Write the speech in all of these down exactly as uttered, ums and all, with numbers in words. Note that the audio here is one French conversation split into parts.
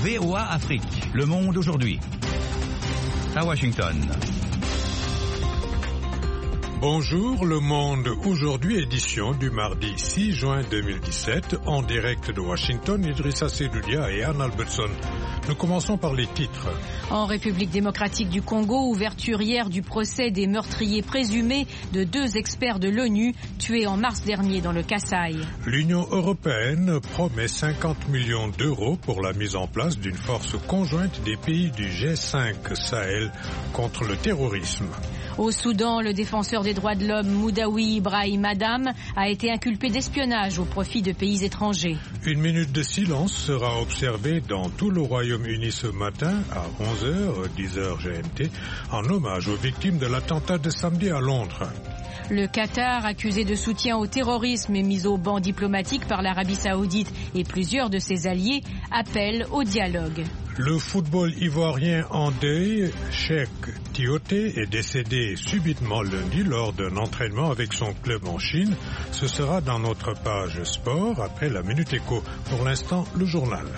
V O A Afrique. Le monde aujourd'hui. À Washington. Bonjour, Le Monde aujourd'hui, édition du mardi six juin deux mille dix-sept, en direct de Washington, Idrissa Seydoudia et Anne Albertson. Nous commençons par les titres. En République démocratique du Congo, ouverture hier du procès des meurtriers présumés de deux experts de l'ONU tués en mars dernier dans le Kasaï. L'Union européenne promet cinquante millions d'euros pour la mise en place d'une force conjointe des pays du G cinq Sahel contre le terrorisme. Au Soudan, le défenseur des droits de l'homme Moudaoui Ibrahim Adam a été inculpé d'espionnage au profit de pays étrangers. Une minute de silence sera observée dans tout le Royaume-Uni ce matin à onze heures, dix heures G M T, en hommage aux victimes de l'attentat de samedi à Londres. Le Qatar, accusé de soutien au terrorisme et mis au ban diplomatique par l'Arabie Saoudite et plusieurs de ses alliés, appelle au dialogue. Le football ivoirien en deuil, Cheikh Tioté, est décédé subitement lundi lors d'un entraînement avec son club en Chine. Ce sera dans notre page sport après la Minute Éco. Pour l'instant, le journal.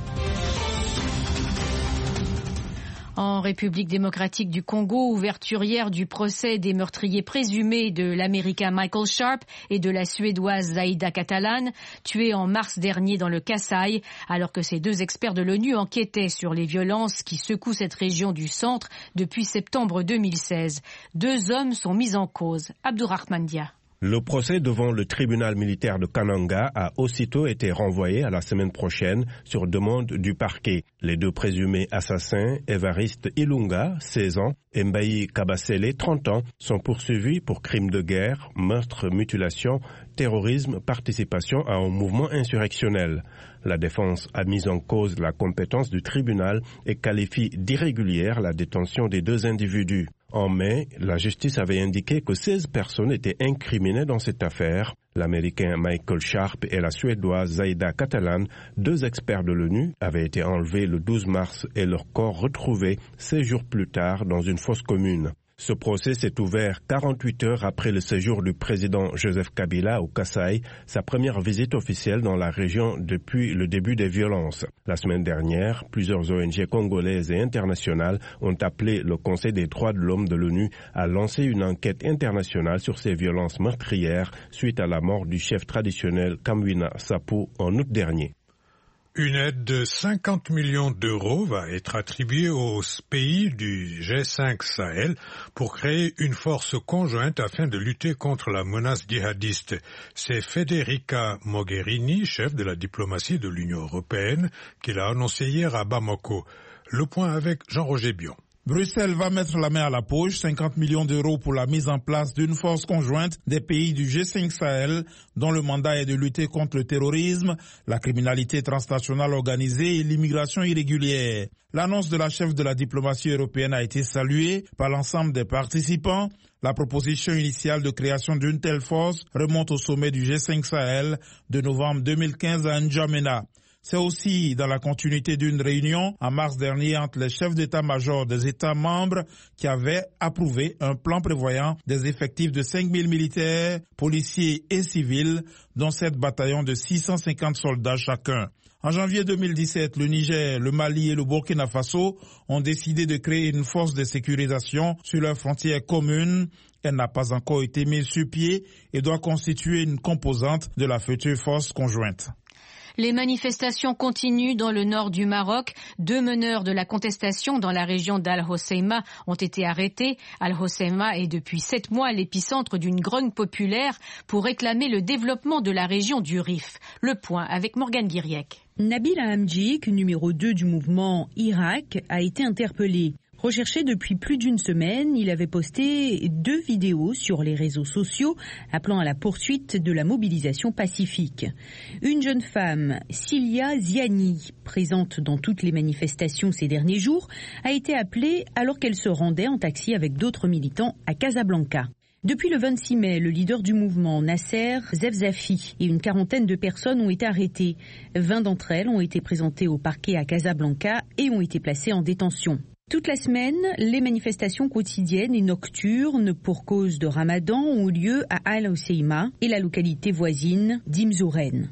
En République démocratique du Congo, ouverture hier du procès des meurtriers présumés de l'Américain Michael Sharp et de la Suédoise Zaida Catalan, tués en mars dernier dans le Kasaï, alors que ces deux experts de l'ONU enquêtaient sur les violences qui secouent cette région du centre depuis septembre deux mille seize. Deux hommes sont mis en cause. Abdourahmane Dia. Le procès devant le tribunal militaire de Kananga a aussitôt été renvoyé à la semaine prochaine sur demande du parquet. Les deux présumés assassins, Évariste Ilunga, seize ans, et Mbaye Kabasele, trente ans, sont poursuivis pour crimes de guerre, meurtre, mutilation, terrorisme, participation à un mouvement insurrectionnel. La défense a mis en cause la compétence du tribunal et qualifie d'irrégulière la détention des deux individus. En mai, la justice avait indiqué que seize personnes étaient incriminées dans cette affaire. L'Américain Michael Sharp et la Suédoise Zaida Catalan, deux experts de l'ONU, avaient été enlevés le douze mars et leur corps retrouvé seize jours plus tard dans une fosse commune. Ce procès s'est ouvert quarante-huit heures après le séjour du président Joseph Kabila au Kasaï, sa première visite officielle dans la région depuis le début des violences. La semaine dernière, plusieurs O N G congolaises et internationales ont appelé le Conseil des droits de l'homme de l'ONU à lancer une enquête internationale sur ces violences meurtrières suite à la mort du chef traditionnel Kamwina Sapu en août dernier. Une aide de cinquante millions d'euros va être attribuée aux pays du G cinq Sahel pour créer une force conjointe afin de lutter contre la menace djihadiste. C'est Federica Mogherini, chef de la diplomatie de l'Union européenne, qui l'a annoncé hier à Bamako. Le point avec Jean-Roger Bion. Bruxelles va mettre la main à la poche, cinquante millions d'euros pour la mise en place d'une force conjointe des pays du G cinq Sahel, dont le mandat est de lutter contre le terrorisme, la criminalité transnationale organisée et l'immigration irrégulière. L'annonce de la chef de la diplomatie européenne a été saluée par l'ensemble des participants. La proposition initiale de création d'une telle force remonte au sommet du G cinq Sahel de novembre deux mille quinze à N'Djamena. C'est aussi dans la continuité d'une réunion en mars dernier entre les chefs d'état-major des États membres qui avaient approuvé un plan prévoyant des effectifs de cinq mille militaires, policiers et civils, dont sept bataillons de six cent cinquante soldats chacun. En janvier deux mille dix-sept, le Niger, le Mali et le Burkina Faso ont décidé de créer une force de sécurisation sur leurs frontières communes. Elle n'a pas encore été mise sur pied et doit constituer une composante de la future force conjointe. Les manifestations continuent dans le nord du Maroc. Deux meneurs de la contestation dans la région d'Al-Hoceima ont été arrêtés. Al-Hoceima est depuis sept mois l'épicentre d'une grogne populaire pour réclamer le développement de la région du Rif. Le point avec Morgane Guiriec. Nabil Hamdjik, numéro deux du mouvement Irak, a été interpellé. Recherché depuis plus d'une semaine, il avait posté deux vidéos sur les réseaux sociaux appelant à la poursuite de la mobilisation pacifique. Une jeune femme, Cilia Ziani, présente dans toutes les manifestations ces derniers jours, a été appelée alors qu'elle se rendait en taxi avec d'autres militants à Casablanca. Depuis le vingt-six mai, le leader du mouvement, Nasser Zefzafi, et une quarantaine de personnes ont été arrêtées. vingt d'entre elles ont été présentées au parquet à Casablanca et ont été placées en détention. Toute la semaine, les manifestations quotidiennes et nocturnes pour cause de Ramadan ont lieu à Al-Hoceima et la localité voisine d'Imzouren.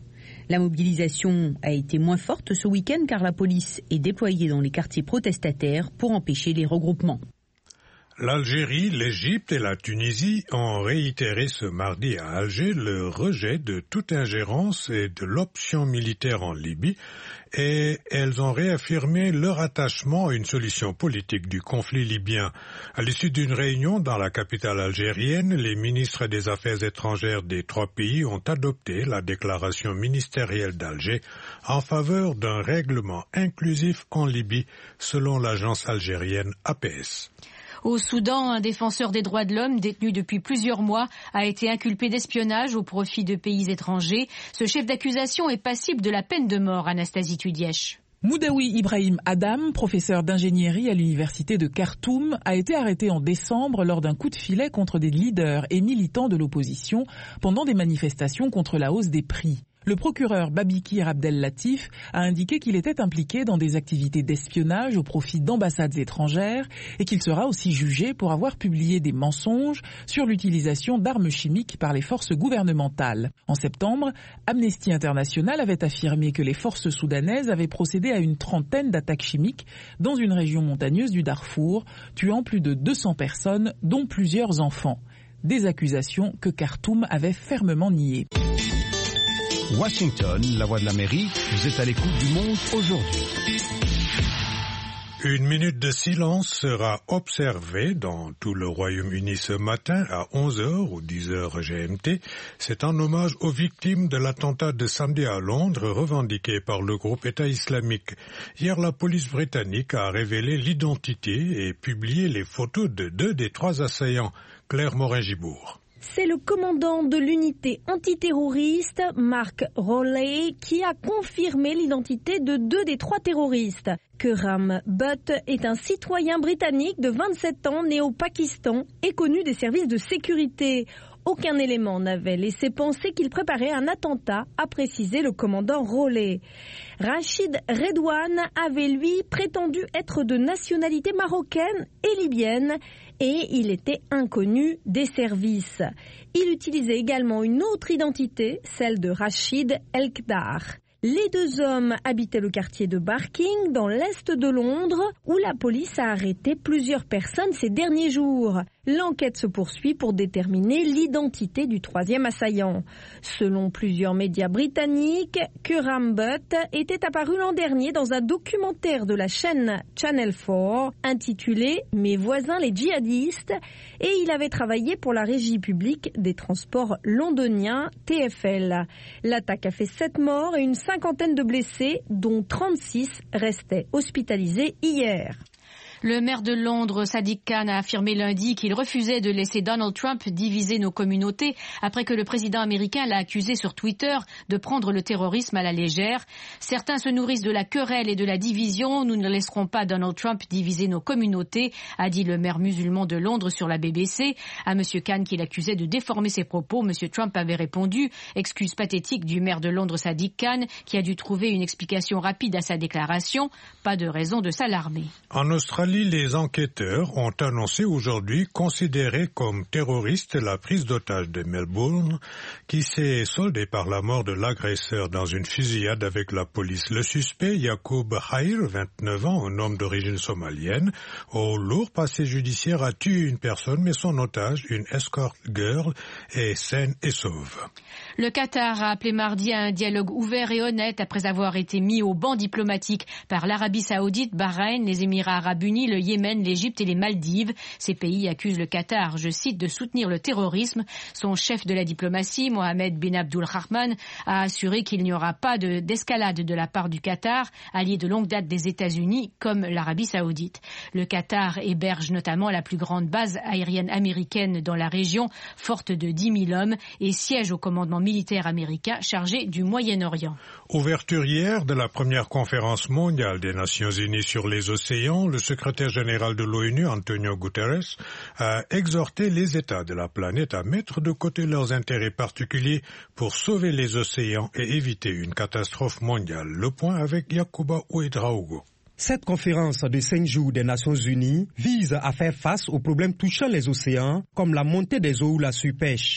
La mobilisation a été moins forte ce week-end car la police est déployée dans les quartiers protestataires pour empêcher les regroupements. L'Algérie, l'Égypte et la Tunisie ont réitéré ce mardi à Alger le rejet de toute ingérence et de l'option militaire en Libye et elles ont réaffirmé leur attachement à une solution politique du conflit libyen. À l'issue d'une réunion dans la capitale algérienne, les ministres des Affaires étrangères des trois pays ont adopté la déclaration ministérielle d'Alger en faveur d'un règlement inclusif en Libye, selon l'agence algérienne A P S. Au Soudan, un défenseur des droits de l'homme détenu depuis plusieurs mois a été inculpé d'espionnage au profit de pays étrangers. Ce chef d'accusation est passible de la peine de mort, Anastasie Tudièche. Moudaoui Ibrahim Adam, professeur d'ingénierie à l'université de Khartoum, a été arrêté en décembre lors d'un coup de filet contre des leaders et militants de l'opposition pendant des manifestations contre la hausse des prix. Le procureur Babikir Abdel Latif a indiqué qu'il était impliqué dans des activités d'espionnage au profit d'ambassades étrangères et qu'il sera aussi jugé pour avoir publié des mensonges sur l'utilisation d'armes chimiques par les forces gouvernementales. En septembre, Amnesty International avait affirmé que les forces soudanaises avaient procédé à une trentaine d'attaques chimiques dans une région montagneuse du Darfour, tuant plus de deux cents personnes, dont plusieurs enfants. Des accusations que Khartoum avait fermement niées. Washington, la voix de l'Amérique, vous êtes à l'écoute du monde aujourd'hui. Une minute de silence sera observée dans tout le Royaume-Uni ce matin à onze heures ou dix heures G M T. C'est en hommage aux victimes de l'attentat de samedi à Londres revendiqué par le groupe État islamique. Hier, la police britannique a révélé l'identité et publié les photos de deux des trois assaillants. Claire Morin-Gibourg. C'est le commandant de l'unité antiterroriste, Mark Rowley, qui a confirmé l'identité de deux des trois terroristes. Khurram Butt est un citoyen britannique de vingt-sept ans né au Pakistan et connu des services de sécurité. Aucun élément n'avait laissé penser qu'il préparait un attentat, a précisé le commandant Rowley. Rachid Redouane avait lui prétendu être de nationalité marocaine et libyenne et il était inconnu des services. Il utilisait également une autre identité, celle de Rachid Elkdar. Les deux hommes habitaient le quartier de Barking, dans l'est de Londres, où la police a arrêté plusieurs personnes ces derniers jours. L'enquête se poursuit pour déterminer l'identité du troisième assaillant. Selon plusieurs médias britanniques, Khurram Butt était apparu l'an dernier dans un documentaire de la chaîne Channel quatre intitulé « Mes voisins les djihadistes » et il avait travaillé pour la régie publique des transports londoniens T F L. L'attaque a fait sept morts et une cinquantaine de blessés, dont trente-six restaient hospitalisés hier. Le maire de Londres, Sadiq Khan, a affirmé lundi qu'il refusait de laisser Donald Trump diviser nos communautés après que le président américain l'a accusé sur Twitter de prendre le terrorisme à la légère. Certains se nourrissent de la querelle et de la division. Nous ne laisserons pas Donald Trump diviser nos communautés, a dit le maire musulman de Londres sur la B B C. À M. Khan, qui l'accusait de déformer ses propos, M. Trump avait répondu « Excuse pathétique du maire de Londres, Sadiq Khan, qui a dû trouver une explication rapide à sa déclaration. Pas de raison de s'alarmer. » En Australie, les enquêteurs ont annoncé aujourd'hui considérer comme terroriste la prise d'otage de Melbourne qui s'est soldée par la mort de l'agresseur dans une fusillade avec la police. Le suspect, Yacoub Khair, vingt-neuf ans, un homme d'origine somalienne, au lourd passé judiciaire, a tué une personne, mais son otage, une escort girl, est saine et sauve. Le Qatar a appelé mardi à un dialogue ouvert et honnête après avoir été mis au banc diplomatique par l'Arabie Saoudite, Bahreïn, les Émirats Arabes Unis, le Yémen, l'Égypte et les Maldives. Ces pays accusent le Qatar, je cite, de soutenir le terrorisme. Son chef de la diplomatie, Mohamed bin Abdulrahman, a assuré qu'il n'y aura pas de, d'escalade de la part du Qatar, allié de longue date des États-Unis comme l'Arabie Saoudite. Le Qatar héberge notamment la plus grande base aérienne américaine dans la région, forte de dix mille hommes, et siège au commandement militaire américain chargé du Moyen-Orient. Ouverture hier de la première conférence mondiale des Nations Unies sur les océans, le secrétaire général de l'ONU, Antonio Guterres, a exhorté les États de la planète à mettre de côté leurs intérêts particuliers pour sauver les océans et éviter une catastrophe mondiale. Le point avec Yacouba Ouedraogo. Cette conférence de cinq jours des Nations Unies vise à faire face aux problèmes touchant les océans, comme la montée des eaux ou la surpêche.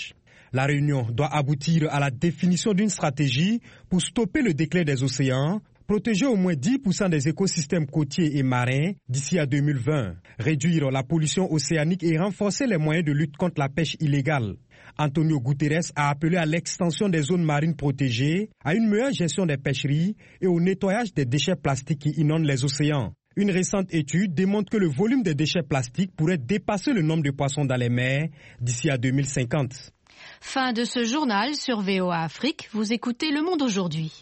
La réunion doit aboutir à la définition d'une stratégie pour stopper le déclin des océans, protéger au moins dix pour cent des écosystèmes côtiers et marins d'ici à deux mille vingt, réduire la pollution océanique et renforcer les moyens de lutte contre la pêche illégale. Antonio Guterres a appelé à l'extension des zones marines protégées, à une meilleure gestion des pêcheries et au nettoyage des déchets plastiques qui inondent les océans. Une récente étude démontre que le volume des déchets plastiques pourrait dépasser le nombre de poissons dans les mers d'ici à deux mille cinquante. Fin de ce journal sur V O A Afrique. Vous écoutez Le Monde aujourd'hui.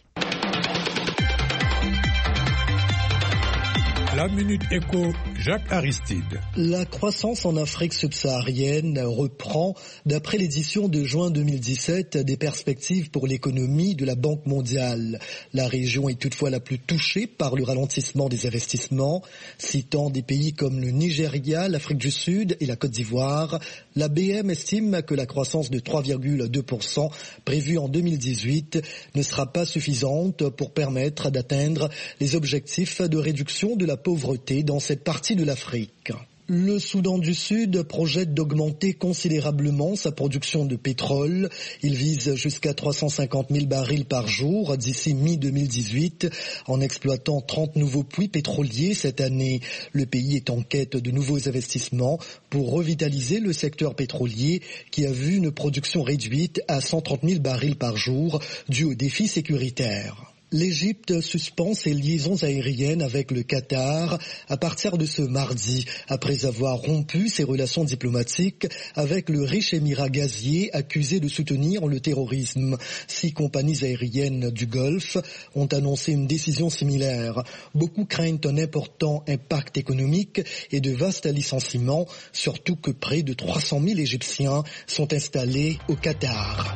La Minute Éco, Jacques Aristide. La croissance en Afrique subsaharienne reprend. D'après l'édition de juin deux mille dix-sept, des perspectives pour l'économie de la Banque mondiale. La région est toutefois la plus touchée par le ralentissement des investissements. Citant des pays comme le Nigeria, l'Afrique du Sud et la Côte d'Ivoire, la B M estime que la croissance de trois virgule deux pour cent prévue en deux mille dix-huit ne sera pas suffisante pour permettre d'atteindre les objectifs de réduction de la pauvreté dans cette partie de l'Afrique. Le Soudan du Sud projette d'augmenter considérablement sa production de pétrole. Il vise jusqu'à trois cent cinquante mille barils par jour d'ici mi deux mille dix-huit, en exploitant trente nouveaux puits pétroliers cette année. Le pays est en quête de nouveaux investissements pour revitaliser le secteur pétrolier qui a vu une production réduite à cent trente mille barils par jour due aux défis sécuritaires. L'Égypte suspend ses liaisons aériennes avec le Qatar à partir de ce mardi, après avoir rompu ses relations diplomatiques avec le riche émirat gazier accusé de soutenir le terrorisme. Six compagnies aériennes du Golfe ont annoncé une décision similaire. Beaucoup craignent un important impact économique et de vastes licenciements, surtout que près de trois cent mille Égyptiens sont installés au Qatar.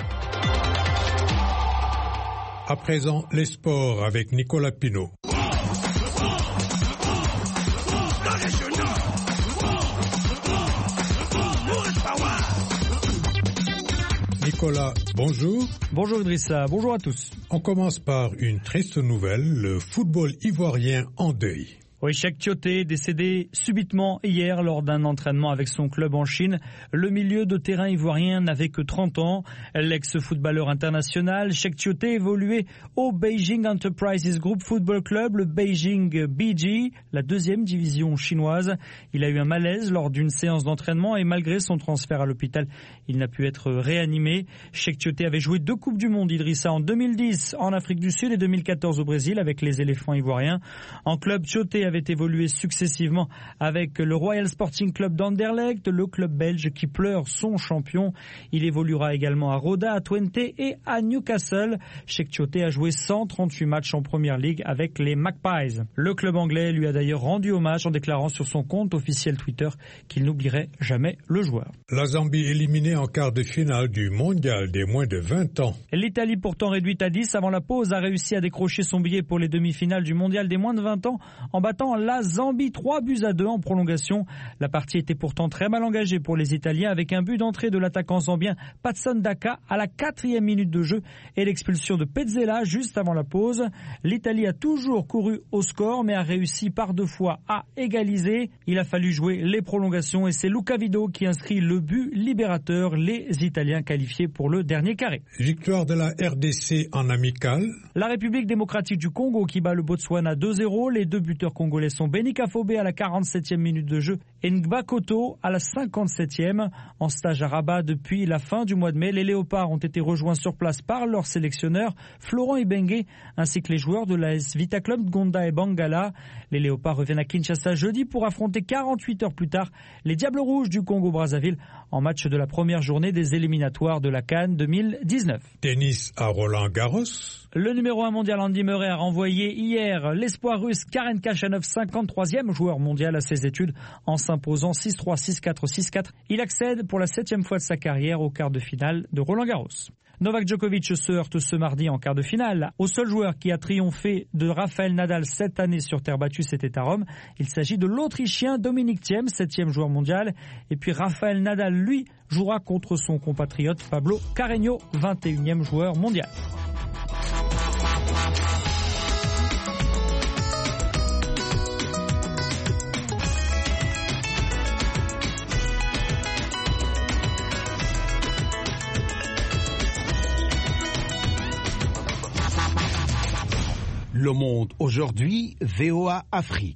À présent, les sports avec Nicolas Pinault. Nicolas, bonjour. Bonjour Idrissa, bonjour à tous. On commence par une triste nouvelle, le football ivoirien en deuil. Oui, Cheikh Tioté, décédé subitement hier lors d'un entraînement avec son club en Chine. Le milieu de terrain ivoirien n'avait que trente ans. L'ex-footballeur international, Cheikh Tioté évoluait au Beijing Enterprises Group Football Club, le Beijing B G, la deuxième division chinoise. Il a eu un malaise lors d'une séance d'entraînement et malgré son transfert à l'hôpital, il n'a pu être réanimé. Cheikh Tioté avait joué deux Coupes du Monde, Idrissa, en deux mille dix en Afrique du Sud et deux mille quatorze au Brésil avec les éléphants ivoiriens. En club, Tioté avait évolué successivement avec le Royal Sporting Club d'Anderlecht, le club belge qui pleure son champion. Il évoluera également à Roda, à Twente et à Newcastle. Cheikh Tioté a joué cent trente-huit matchs en Première Ligue avec les Magpies. Le club anglais lui a d'ailleurs rendu hommage en déclarant sur son compte officiel Twitter qu'il n'oublierait jamais le joueur. La Zambie éliminée en quart de finale du mondial des moins de vingt ans. L'Italie, pourtant réduite à dix avant la pause, a réussi à décrocher son billet pour les demi-finales du mondial des moins de vingt ans en battant la Zambie trois buts à deux en prolongation. La partie était pourtant très mal engagée pour les Italiens avec un but d'entrée de l'attaquant zambien Patson Daka à la quatrième minute de jeu et l'expulsion de Pezzella juste avant la pause. L'Italie a toujours couru au score mais a réussi par deux fois à égaliser. Il a fallu jouer les prolongations et c'est Luca Vido qui inscrit le but libérateur, les Italiens qualifiés pour le dernier carré. Victoire de la R D C en amical. La République démocratique du Congo qui bat le Botswana deux zéro. Les deux buteurs congolais sont Beni Kafobé à la quarante-septième minute de jeu et Ngbakoto à la cinquante-septième. En stage à Rabat depuis la fin du mois de mai, les Léopards ont été rejoints sur place par leur sélectionneur Florent Ibenge ainsi que les joueurs de l'A S Vita Club Gonda et Bangala. Les Léopards reviennent à Kinshasa jeudi pour affronter quarante-huit heures plus tard les Diables Rouges du Congo-Brazzaville en match de la première journée des éliminatoires de la CAN deux mille dix-neuf. Tennis à Roland-Garros. Le numéro un mondial Andy Murray a renvoyé hier l'espoir russe Karen Khachanov, cinquante-troisième joueur mondial à ses études, en s'imposant six trois, six quatre, six quatre. Il accède pour la septième fois de sa carrière au quart de finale de Roland-Garros. Novak Djokovic se heurte ce mardi en quart de finale au seul joueur qui a triomphé de Rafael Nadal cette année sur terre battue, c'était à Rome. Il s'agit de l'Autrichien Dominic Thiem, septième joueur mondial. Et puis Rafael Nadal, lui, jouera contre son compatriote Pablo Carreño, vingt et unième joueur mondial. Le Monde aujourd'hui, V O A Afrique.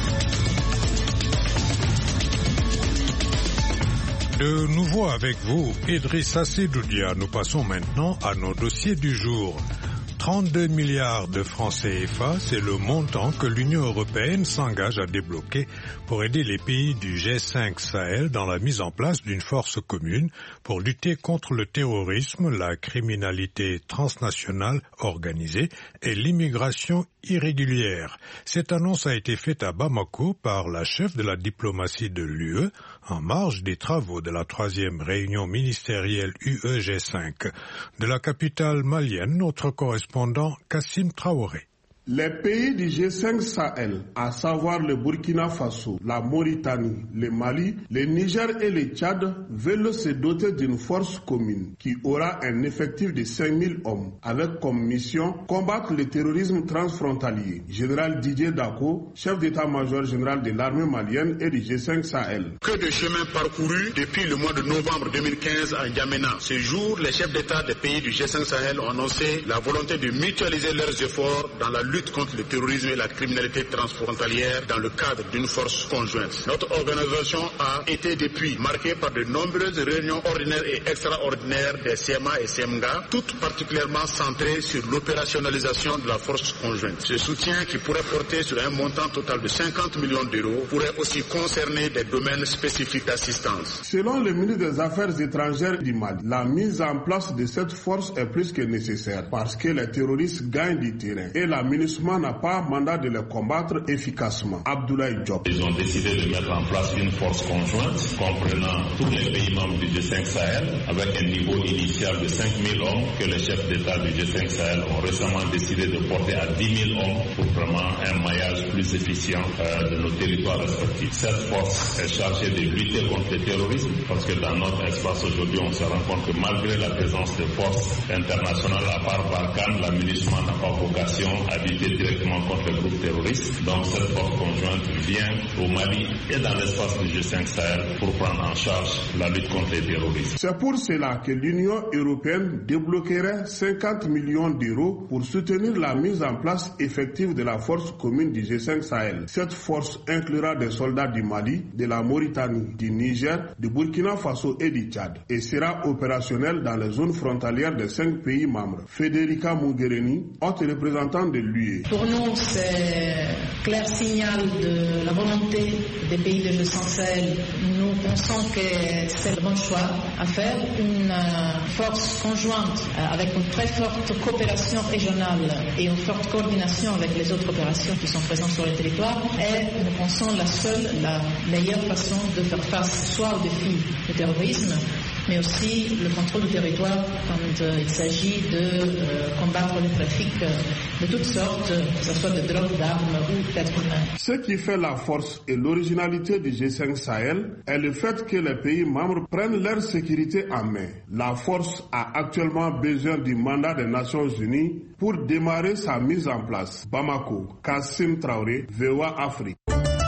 De nouveau avec vous, Idrissa Seydoudia. Nous passons maintenant à nos dossiers du jour. trente-deux milliards de francs C F A, c'est le montant que l'Union européenne s'engage à débloquer pour aider les pays du G cinq Sahel dans la mise en place d'une force commune pour lutter contre le terrorisme, la criminalité transnationale organisée et l'immigration irrégulière. Cette annonce a été faite à Bamako par la chef de la diplomatie de l'U E en marge des travaux de la troisième réunion ministérielle U E G cinq. De la capitale malienne, notre correspondant Kassim Traoré. Les pays du G cinq Sahel, à savoir le Burkina Faso, la Mauritanie, le Mali, le Niger et le Tchad, veulent se doter d'une force commune qui aura un effectif de cinq mille hommes, avec comme mission combattre le terrorisme transfrontalier. Général Didier Dako, chef d'état-major général de l'armée malienne et du G cinq Sahel. Que de chemin parcouru depuis le mois de novembre deux mille quinze à N'Djamena. Ce jour, les chefs d'État des pays du G cinq Sahel ont annoncé la volonté de mutualiser leurs efforts dans la lutte lutte contre le terrorisme et la criminalité transfrontalière dans le cadre d'une force conjointe. Notre organisation a été depuis marquée par de nombreuses réunions ordinaires et extraordinaires des C M A et C M G A, toutes particulièrement centrées sur l'opérationnalisation de la force conjointe. Ce soutien, qui pourrait porter sur un montant total de cinquante millions d'euros, pourrait aussi concerner des domaines spécifiques d'assistance. Selon le ministre des Affaires étrangères du Mali, la mise en place de cette force est plus que nécessaire parce que les terroristes gagnent du terrain et la MINUSMA n'a pas mandat de les combattre efficacement. Abdoulaye Diop. Ils ont décidé de mettre en place une force conjointe comprenant tous les pays membres du G cinq Sahel avec un niveau initial de cinq mille hommes que les chefs d'État du G cinq Sahel ont récemment décidé de porter à dix mille hommes pour vraiment un maillage plus efficient euh, de nos territoires respectifs. Cette force est chargée de lutter contre le terrorisme parce que dans notre espace aujourd'hui on se rend compte que malgré la présence de forces internationales à part Barkhane, la MINUSMA n'a pas vocation à lutter directement contre les groupes terroristes. Donc cette force conjointe vient au Mali et dans l'espace du G cinq Sahel pour prendre en charge la lutte contre les terroristes. C'est pour cela que l'Union européenne débloquerait cinquante millions d'euros pour soutenir la mise en place effective de la force commune du G cinq Sahel. Cette force inclura des soldats du Mali, de la Mauritanie, du Niger, du Burkina Faso et du Tchad et sera opérationnelle dans les zones frontalières des cinq pays membres. Federica Mogherini, haute représentante de l'U E. Pour nous, c'est clair signal de la volonté des pays de G cinq Sahel. Nous pensons que c'est le bon choix à faire. Une euh, force conjointe euh, avec une très forte coopération régionale et une forte coordination avec les autres opérations qui sont présentes sur le territoire est, nous pensons, la seule, la meilleure façon de faire face soit au défi du terrorisme, mais aussi le contrôle du territoire quand euh, il s'agit de euh, combattre le trafic euh, de toutes sortes, que ce soit de drogue, d'armes ou d'êtres humains. Ce qui fait la force et l'originalité du G cinq Sahel est le fait que les pays membres prennent leur sécurité en main. La force a actuellement besoin du mandat des Nations Unies pour démarrer sa mise en place. Bamako, Kassim Traoré, V O A Afrique.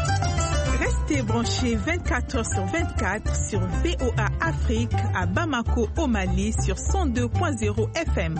Restez branchés vingt-quatre heures sur vingt-quatre sur V O A Afrique à Bamako au Mali sur cent deux point zéro F M.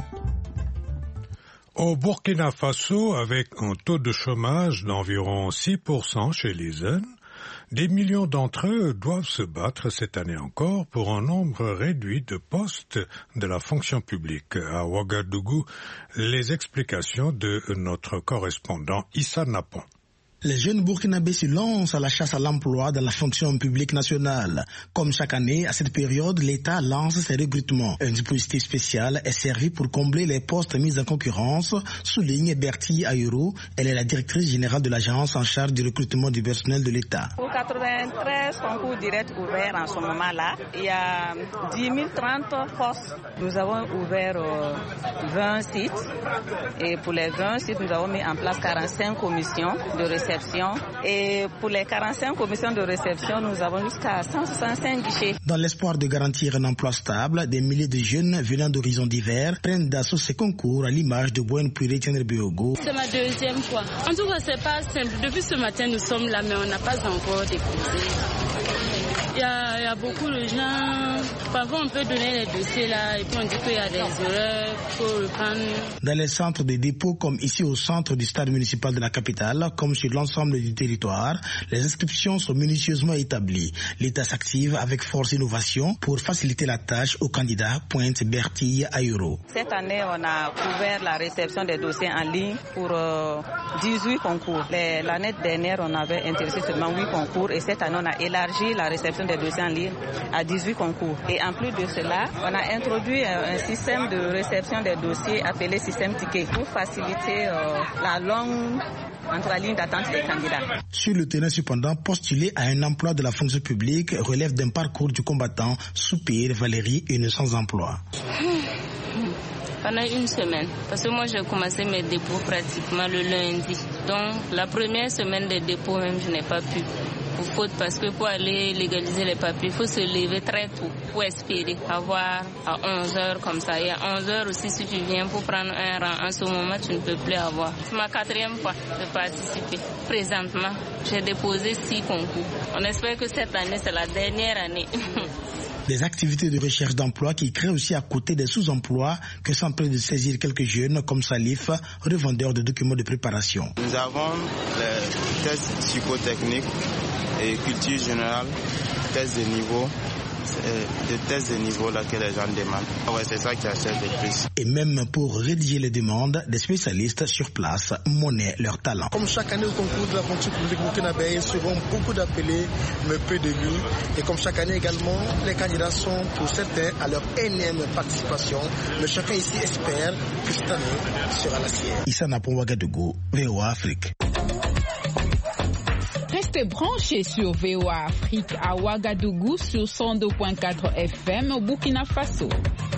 Au Burkina Faso, avec un taux de chômage d'environ six pour cent chez les jeunes, des millions d'entre eux doivent se battre cette année encore pour un nombre réduit de postes de la fonction publique. À Ouagadougou, les explications de notre correspondant Issa Napon. Les jeunes burkinabés se lancent à la chasse à l'emploi dans la fonction publique nationale. Comme chaque année, à cette période, l'État lance ses recrutements. Un dispositif spécial est servi pour combler les postes mis en concurrence, souligne Bertie Ayuro. Elle est la directrice générale de l'agence en charge du recrutement du personnel de l'État. Pour quatre-vingt-treize concours directs ouverts en ce moment-là, il y a dix mille trente postes. Nous avons ouvert vingt sites et pour les vingt sites, nous avons mis en place quarante-cinq commissions de réception. Et pour les quarante-cinq commissions de réception, nous avons jusqu'à cent soixante-cinq guichets. Dans l'espoir de garantir un emploi stable, des milliers de jeunes venant d'horizons divers prennent d'assaut ces concours à l'image de Bouen Puré Tienerbiogo. C'est ma deuxième fois. En tout cas, c'est pas simple. Depuis ce matin, nous sommes là, mais on n'a pas encore déposé. Il y, a, il y a beaucoup de gens, parfois on peut donner les dossiers là et puis on dit qu'il y a des erreurs, il faut reprendre. Dans les centres de dépôt comme ici au centre du stade municipal de la capitale, comme sur l'ensemble du territoire, les inscriptions sont minutieusement établies. L'État s'active avec force innovation pour faciliter la tâche aux candidats, pointe Bertille Ayuro. Cette année, on a couvert la réception des dossiers en ligne pour euh, dix-huit concours. Les, l'année dernière, on avait intéressé seulement huit concours et cette année, on a élargi la réception des dossiers en ligne à dix-huit concours. Et en plus de cela, on a introduit un, un système de réception des dossiers appelé système ticket pour faciliter euh, la longue entre la ligne d'attente des candidats. Sur le terrain, cependant, postuler à un emploi de la fonction publique relève d'un parcours du combattant, soupire Valérie, une sans-emploi. Pendant une semaine, parce que moi j'ai commencé mes dépôts pratiquement le lundi. Donc la première semaine des dépôts même je n'ai pas pu. Pour faute parce que pour aller légaliser les papiers, il faut se lever très tôt pour espérer avoir à onze heures comme ça. Et à onze heures aussi, si tu viens pour prendre un rang, en ce moment, tu ne peux plus avoir. C'est ma quatrième fois de participer. Présentement, j'ai déposé six concours. On espère que cette année, c'est la dernière année. Des activités de recherche d'emploi qui créent aussi à côté des sous-emplois que s'empressent de saisir quelques jeunes comme Salif, revendeur de documents de préparation. Nous avons les tests psychotechniques et culture générale, tests de niveau, des tests de niveau là que les gens demandent. Ouais, c'est ça qui achète le plus. Et même pour rédiger les demandes, des spécialistes sur place monnaient leur talent. Comme chaque année au concours de la fonction publique burkinabé, ils seront beaucoup d'appelés, mais peu d'élus. Et comme chaque année également, les candidats sont pour certains à leur énième participation. Mais chacun ici espère que cette année sera la sienne. Issa Napon Ouagadougou, V O A Afrique. Restez branchés sur V O A Afrique à Ouagadougou sur cent deux virgule quatre F M au Burkina Faso.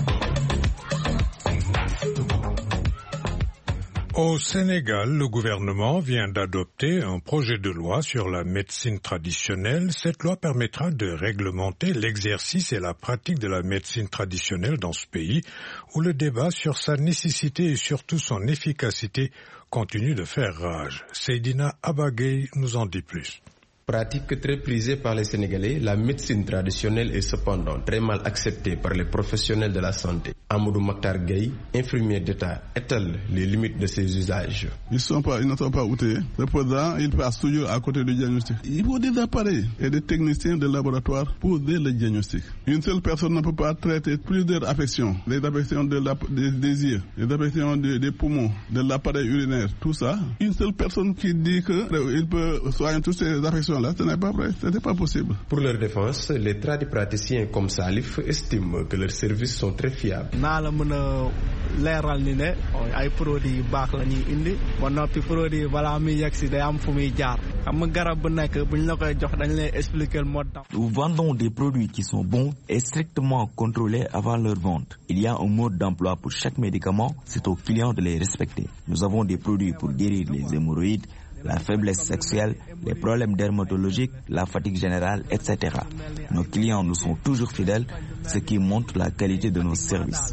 Au Sénégal, le gouvernement vient d'adopter un projet de loi sur la médecine traditionnelle. Cette loi permettra de réglementer l'exercice et la pratique de la médecine traditionnelle dans ce pays, où le débat sur sa nécessité et surtout son efficacité continue de faire rage. Seydina Abagay nous en dit plus. Pratique très prisée par les Sénégalais, la médecine traditionnelle est cependant très mal acceptée par les professionnels de la santé. Amadou Maktar Gueye, infirmier d'État, étale les limites de ces usages. Ils, sont pas, ils ne sont pas outillés. Le président, il passe toujours à côté du diagnostic. Il faut des appareils et des techniciens de laboratoire pour aider le diagnostic. Une seule personne ne peut pas traiter plusieurs affections. Les affections de la, des, des yeux, les affections de, des poumons, de l'appareil urinaire, tout ça. Une seule personne qui dit qu'il peut soigner toutes ces affections là, ce n'est pas vrai, ce n'est pas possible. Pour leur défense, les tradipraticiens comme Salif estiment que leurs services sont très fiables. naa la mën a leeral ni ne ay produits yu baax la ñuy indi ba noppi produit balaa muy yegg si day am fu muy jaar xam nga garab bu nekk buñ la koy jox dañ lay expliquer le mode. Nous vendons des produits qui sont bons et strictement contrôlés avant leur vente. Il y a un mode d'emploi pour chaque médicament, c'est aux clients de les respecter. Nous avons des produits pour guérir les hémorroïdes, la faiblesse sexuelle, les problèmes dermatologiques, la fatigue générale, et cetera. Nos clients nous sont toujours fidèles, ce qui montre la qualité de nos services.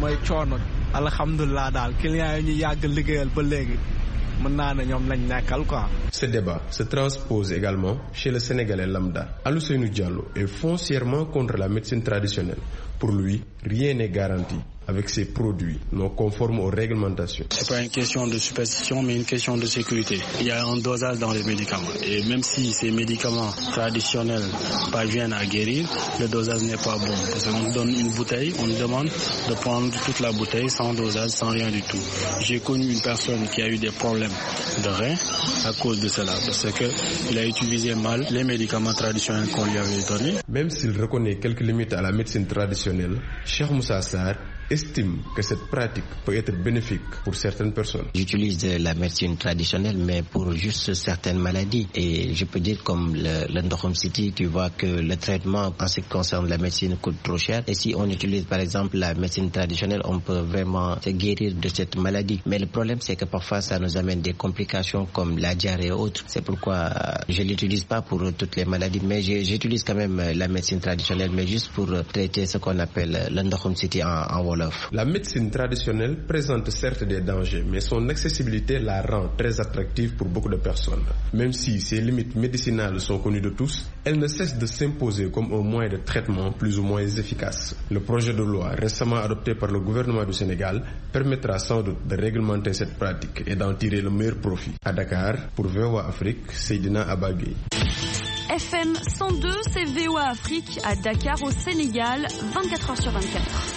Ce débat se transpose également chez le Sénégalais lambda. Alousseynou Diallo est foncièrement contre la médecine traditionnelle. Pour lui, rien n'est garanti avec ces produits non conformes aux réglementations. C'est pas une question de superstition, mais une question de sécurité. Il y a un dosage dans les médicaments. Et même si ces médicaments traditionnels parviennent à guérir, le dosage n'est pas bon. Parce qu'on donne une bouteille, on demande de prendre toute la bouteille sans dosage, sans rien du tout. J'ai connu une personne qui a eu des problèmes de rein à cause de cela. Parce qu'il a utilisé mal les médicaments traditionnels qu'on lui avait donnés. Même s'il reconnaît quelques limites à la médecine traditionnelle, Cheikh Moussa Sarr estime que cette pratique peut être bénéfique pour certaines personnes. J'utilise la médecine traditionnelle, mais pour juste certaines maladies. Et je peux dire comme le, le Ndokhom City, tu vois que le traitement en ce qui concerne la médecine coûte trop cher. Et si on utilise par exemple la médecine traditionnelle, on peut vraiment se guérir de cette maladie. Mais le problème, c'est que parfois ça nous amène des complications comme la diarrhée et autres. C'est pourquoi je l'utilise pas pour toutes les maladies, mais j'utilise quand même la médecine traditionnelle, mais juste pour traiter ce qu'on appelle le Ndokhom City en, en Wolof. Golfe. La médecine traditionnelle présente certes des dangers, mais son accessibilité la rend très attractive pour beaucoup de personnes. Même si ses limites médicinales sont connues de tous, elle ne cesse de s'imposer comme un moyen de traitement plus ou moins efficace. Le projet de loi récemment adopté par le gouvernement du Sénégal permettra sans doute de réglementer cette pratique et d'en tirer le meilleur profit. À Dakar, pour V O A Afrique, Seydina Abagui. F M cent deux, c'est V O A Afrique à Dakar au Sénégal, vingt-quatre heures sur vingt-quatre.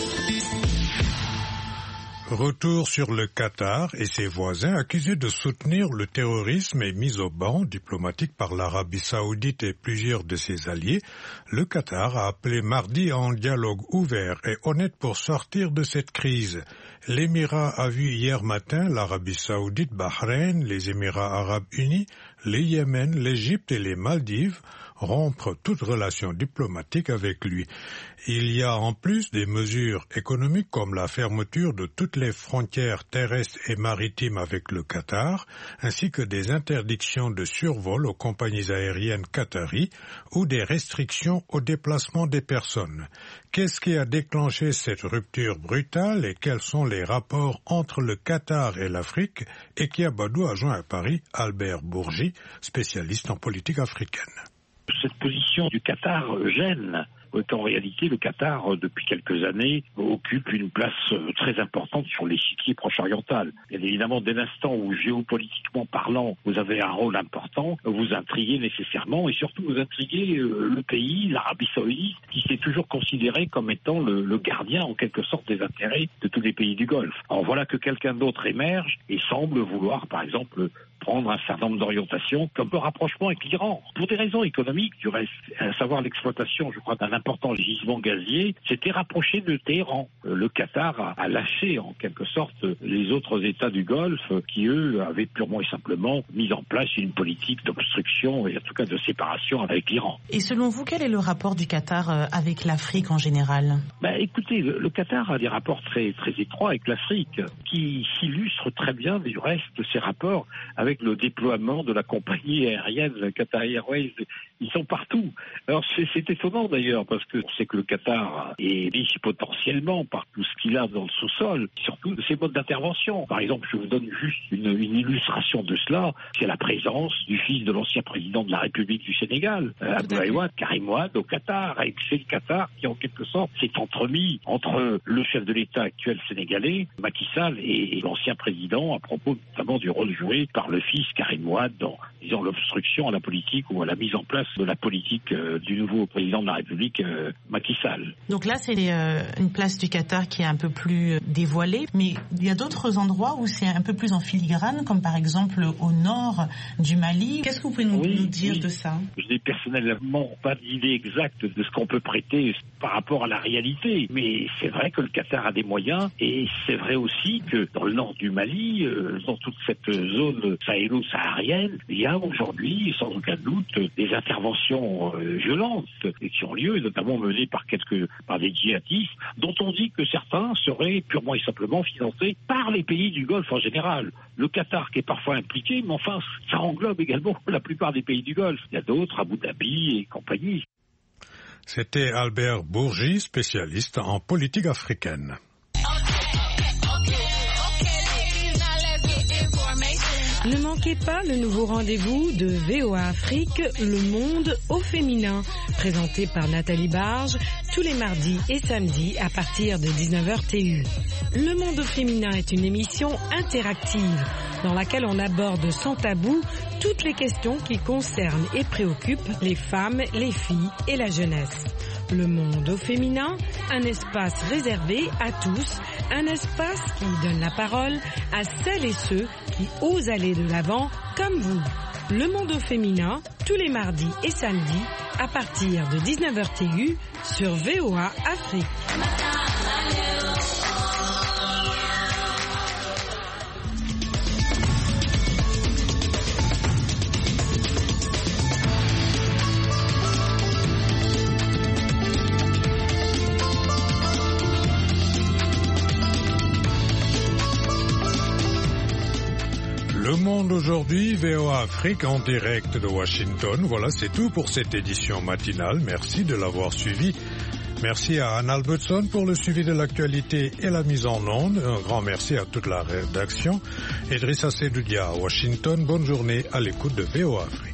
Retour sur le Qatar et ses voisins accusés de soutenir le terrorisme et mis au ban diplomatique par l'Arabie Saoudite et plusieurs de ses alliés. Le Qatar a appelé mardi à un dialogue ouvert et honnête pour sortir de cette crise. L'Émirat a vu hier matin l'Arabie Saoudite, Bahreïn, les Émirats Arabes Unis, le Yémen, l'Égypte et les Maldives rompre toute relation diplomatique avec lui. Il y a en plus des mesures économiques comme la fermeture de toutes les frontières terrestres et maritimes avec le Qatar, ainsi que des interdictions de survol aux compagnies aériennes qataries ou des restrictions au déplacement des personnes. Qu'est-ce qui a déclenché cette rupture brutale et quels sont les rapports entre le Qatar et l'Afrique? Ekia Badou a joint à Paris Albert Bourgi, spécialiste en politique africaine. Cette position du Qatar gêne. Qu'en réalité, le Qatar, depuis quelques années, occupe une place très importante sur l'échiquier proche-oriental. Bien évidemment, dès l'instant où, géopolitiquement parlant, vous avez un rôle important, vous intriguez nécessairement, et surtout vous intriguez le pays, l'Arabie Saoudite, qui s'est toujours considéré comme étant le, le gardien, en quelque sorte, des intérêts de tous les pays du Golfe. Alors voilà que quelqu'un d'autre émerge et semble vouloir, par exemple, prendre un certain nombre d'orientations, comme le rapprochement avec l'Iran. Pour des raisons économiques, du reste, à savoir l'exploitation, je crois, d'un important gisement gazier, s'était rapproché de Téhéran. Le Qatar a lâché, en quelque sorte, les autres États du Golfe qui, eux, avaient purement et simplement mis en place une politique d'obstruction et en tout cas de séparation avec l'Iran. Et selon vous, quel est le rapport du Qatar avec l'Afrique en général? Ben, écoutez, le, le Qatar a des rapports très, très étroits avec l'Afrique, qui s'illustrent très bien, du reste, de ces rapports avec le déploiement de la compagnie aérienne Qatar Airways. Ils sont partout. Alors c'est, c'est étonnant d'ailleurs, parce que on sait que le Qatar est riche potentiellement par tout ce qu'il a dans le sous-sol, surtout de ses modes d'intervention. Par exemple, je vous donne juste une, une illustration de cela, c'est la présence du fils de l'ancien président de la République du Sénégal, euh, Abdoulaye Wade, Karim Wade, au Qatar. Et c'est le Qatar qui, en quelque sorte, s'est entremis entre le chef de l'État actuel sénégalais, Macky Sall, et, et l'ancien président, à propos notamment du rôle joué par le fils Karim Wade dans, disons, l'obstruction à la politique ou à la mise en place de la politique euh, du nouveau président de la République, euh, Macky Sall. Donc là, c'est euh, une place du Qatar qui est un peu plus dévoilée, mais il y a d'autres endroits où c'est un peu plus en filigrane, comme par exemple au nord du Mali. Qu'est-ce que vous pouvez nous, oui, nous dire oui. de ça? Je n'ai personnellement pas d'idée exacte de ce qu'on peut prêter par rapport à la réalité, mais c'est vrai que le Qatar a des moyens, et c'est vrai aussi que dans le nord du Mali, euh, dans toute cette zone sahélo-saharienne, il y a aujourd'hui, sans aucun doute, des interventions euh, violentes qui ont lieu, notamment menées par quelques par des djihadistes, dont on dit que certains seraient purement et simplement financés par les pays du Golfe en général. Le Qatar qui est parfois impliqué, mais enfin, ça englobe également la plupart des pays du Golfe. Il y a d'autres, Abu Dhabi et compagnie. C'était Albert Bourgi, spécialiste en politique africaine. Ne manquez pas le nouveau rendez-vous de V O A Afrique, le monde au féminin, présenté par Nathalie Barge, tous les mardis et samedis à partir de dix-neuf heures T U. Le monde au féminin est une émission interactive dans laquelle on aborde sans tabou toutes les questions qui concernent et préoccupent les femmes, les filles et la jeunesse. Le monde au féminin, un espace réservé à tous, un espace qui donne la parole à celles et ceux qui osent aller de l'avant comme vous. Le monde au féminin, tous les mardis et samedis, à partir de dix-neuf heures T U, sur V O A Afrique. Le monde aujourd'hui, V O A Afrique en direct de Washington. Voilà, c'est tout pour cette édition matinale. Merci de l'avoir suivi. Merci à Anne Albertson pour le suivi de l'actualité et la mise en onde. Un grand merci à toute la rédaction. Idrissa Sedoudia à Washington. Bonne journée à l'écoute de V O A Afrique.